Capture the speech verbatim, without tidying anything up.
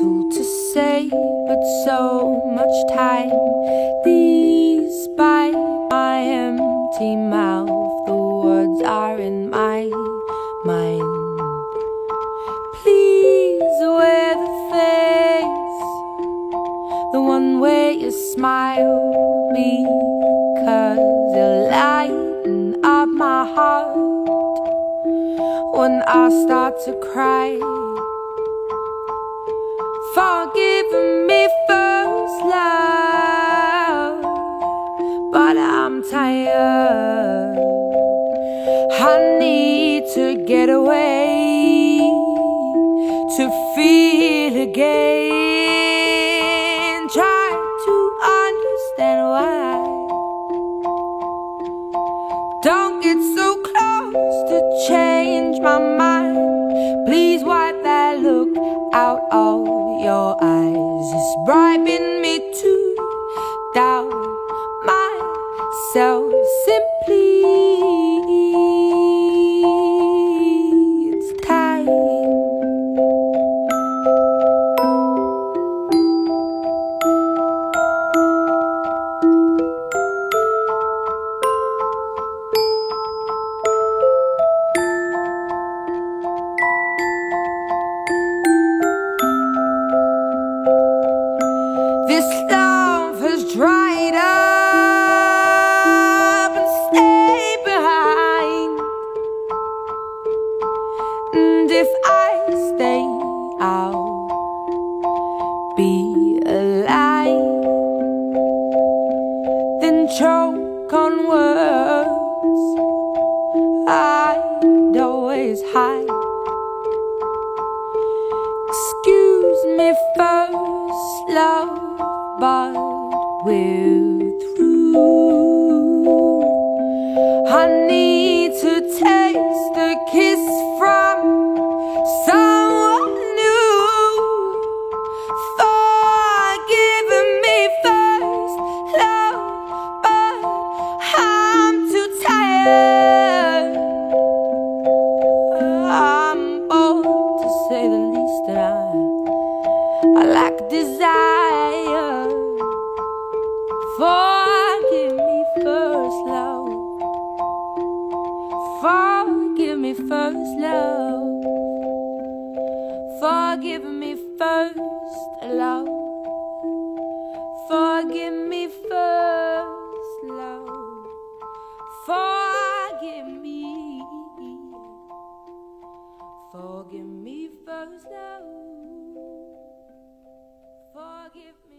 little to say, but so much time. Despite my empty mouth, the words are in my mind. Please wear the face, the one where you smile, because you lighten up my heart when I start to cry. Forgive me first, love, but I'm tired. I need to get away, to feel again. Try to understand why. Don't get so close to change my mind. Please wipe that look out of your eyes. It's bribing me to doubt myself. Simply, it's time. This love has dried up and stayed behind. And if I stay, I'll be alive. Then choke on words I'd always hide. Excuse me first, love, but we're through. I need to taste a kiss from someone new. Forgive me first, love, but I'm too tired. I'm bored, to say the least, and I I lack desire. Forgive me first, love. Forgive me first, love. Forgive me first, love. Forgive me first, love. Forgive me. Forgive me first, love. Forgive me.